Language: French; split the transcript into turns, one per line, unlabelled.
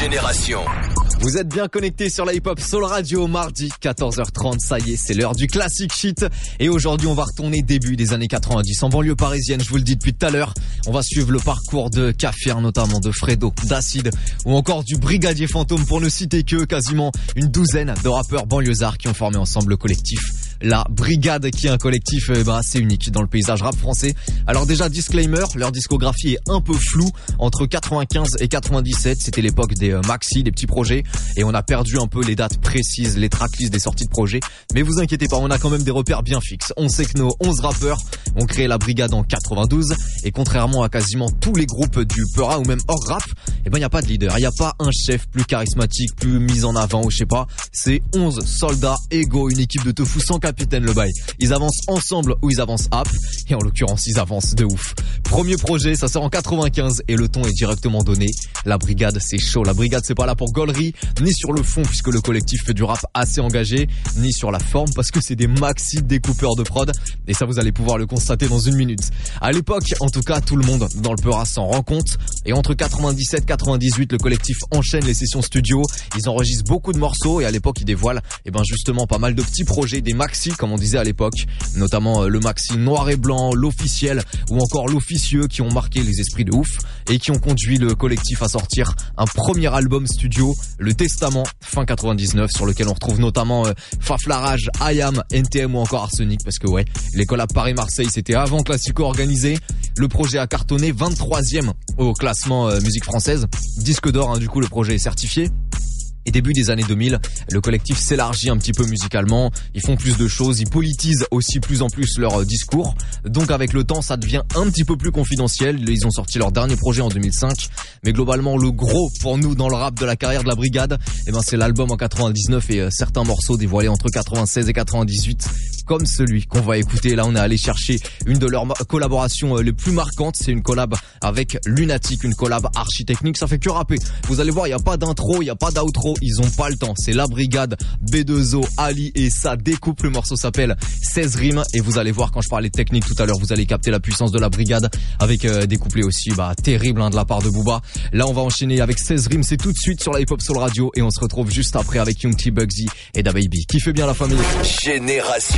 Génération.
Vous êtes bien connectés sur la hip-hop Soul Radio, mardi 14h30, ça y est, c'est l'heure du classique shit. Et aujourd'hui, on va retourner début des années 90 en banlieue parisienne, je vous le dis depuis tout à l'heure. On va suivre le parcours de Kafir, notamment de Fredo, d'Acide ou encore du Brigadier Fantôme, pour ne citer que quasiment une douzaine de rappeurs banlieusards qui ont formé ensemble le collectif La Brigade, qui est un collectif assez unique dans le paysage rap français. Alors déjà, disclaimer, leur discographie est un peu floue. Entre 95 et 97, c'était l'époque des maxi, des petits projets, et on a perdu un peu les dates précises, les tracklists des sorties de projets. Mais vous inquiétez pas, on a quand même des repères bien fixes. On sait que nos 11 rappeurs ont créé La Brigade en 92, et contrairement à quasiment tous les groupes du Peura ou même hors rap, il n'y a pas de leader, il n'y a pas un chef plus charismatique, plus mis en avant, ou je sais pas. C'est 11 soldats égaux, une équipe de teufou sans capitaine, le bail. Ils avancent ensemble ou ils avancent app, et en l'occurrence ils avancent de ouf. Premier projet, ça sort en 95 et le ton est directement donné. La Brigade, c'est chaud. La Brigade, c'est pas là pour gaulerie, ni sur le fond puisque le collectif fait du rap assez engagé, ni sur la forme parce que c'est des maxi découpeurs de prod, et ça vous allez pouvoir le constater dans une minute. À l'époque, en tout cas, tout le monde dans le Peura s'en rend compte, et entre 97 et 98, le collectif enchaîne les sessions studio, ils enregistrent beaucoup de morceaux, et à l'époque ils dévoilent justement pas mal de petits projets, des maxi comme on disait à l'époque, notamment le maxi Noir et Blanc, l'Officiel ou encore l'Officieux, qui ont marqué les esprits de ouf et qui ont conduit le collectif à sortir un premier album studio, Le Testament, fin 99, sur lequel on retrouve notamment Faflarage, IAM, NTM ou encore Arsenic, parce que ouais, les collabs Paris-Marseille c'était avant Classico organisé. Le projet a cartonné, 23e au classement musique française, disque d'or, du coup le projet est certifié. Et début des années 2000, le collectif s'élargit un petit peu musicalement, ils font plus de choses, ils politisent aussi plus en plus leur discours. Donc avec le temps, ça devient un petit peu plus confidentiel. Ils ont sorti leur dernier projet en 2005, mais globalement le gros pour nous dans le rap de la carrière de La Brigade, c'est l'album en 99 et certains morceaux dévoilés entre 96 et 98, comme celui qu'on va écouter. Là, on est allé chercher une de leurs collaborations les plus marquantes, c'est une collab avec Lunatic, une collab archi-technique, ça fait que rapper. Vous allez voir, il n'y a pas d'intro, il n'y a pas d'outro, ils ont pas le temps. C'est La Brigade, B2O, Ali, et ça découpe. Le morceau s'appelle 16 rimes, et vous allez voir, quand je parlais de technique tout à l'heure, vous allez capter la puissance de La Brigade avec des couplets aussi terribles de la part de Booba. Là, on va enchaîner avec 16 rimes, c'est tout de suite sur la Hip Hop Soul Radio, et on se retrouve juste après avec Young T, Bugsy et DaBaby. Kiffez bien la famille.
Génération.